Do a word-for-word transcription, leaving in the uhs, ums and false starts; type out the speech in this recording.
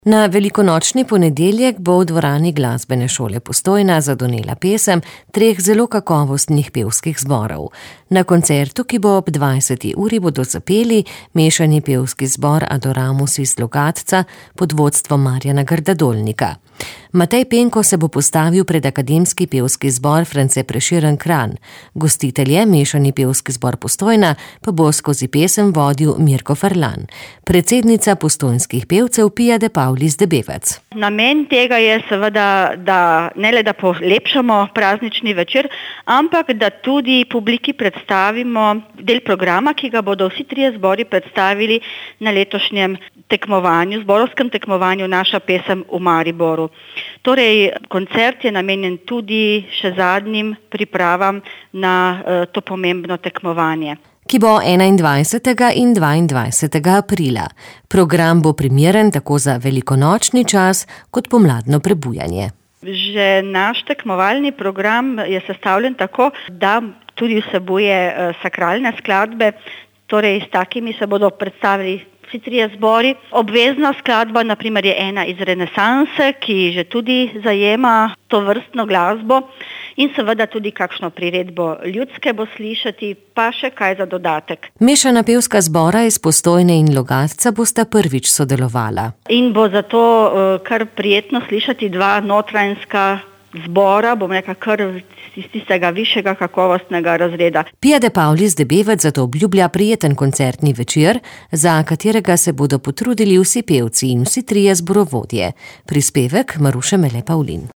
Na velikonočni ponedeljek bo v dvorani Glasbene šole Postojna zadonela pesem treh zelo kakovostnih pevskih zborov. Na koncertu, ki bo ob dvajseti uri, bodo zapeli mešani pevski zbor Adoramus iz Logatca pod vodstvom Marjana Grdadolnika. Matej Penko se bo postavil pred akademski pevski zbor France Prešeren Kranj. Gostitelje, mešani pevski zbor Postojna, pa bo skozi pesem vodil Mirko Ferlan. Predsednica postojnskih pevcev Pia de Paulis de Bevec. Namen tega je seveda, da ne le da polepšamo praznični večer, ampak da tudi publiki predstavimo del programa, ki ga bodo vsi trije zbori predstavili na letošnjem tekmovanju, zborovskem tekmovanju Naša pesem v Mariboru. Torej, koncert je namenjen tudi še zadnjim pripravam na uh, to pomembno tekmovanje, ki bo enaindvajsetega in dvaindvajsetega aprila. Program bo primeren tako za velikonočni čas kot pomladno prebujanje. Že naš tekmovalni program je sestavljen tako, da tudi vsebuje uh, sakralne skladbe, torej s takimi se bodo predstavili vsi trije zbori. Obvezna skladba na primer je ena iz renesanse, ki že tudi zajema to vrstno glasbo, in seveda tudi kakšno priredbo ljudske bo slišati, pa še kaj za dodatek. Mešana pevska zbora iz Postojne in Logatca bosta prvič sodelovala. In bo zato uh, kar prijetno slišati dva notranjska zbora, bom rekla kar iz tistega višjega kakovostnega razreda. Pia de Paulis de Bevec zato obljublja prijeten koncertni večer, za katerega se bodo potrudili vsi pevci in vsi trije zborovodje. Prispevek Maruše Mele Pavlin.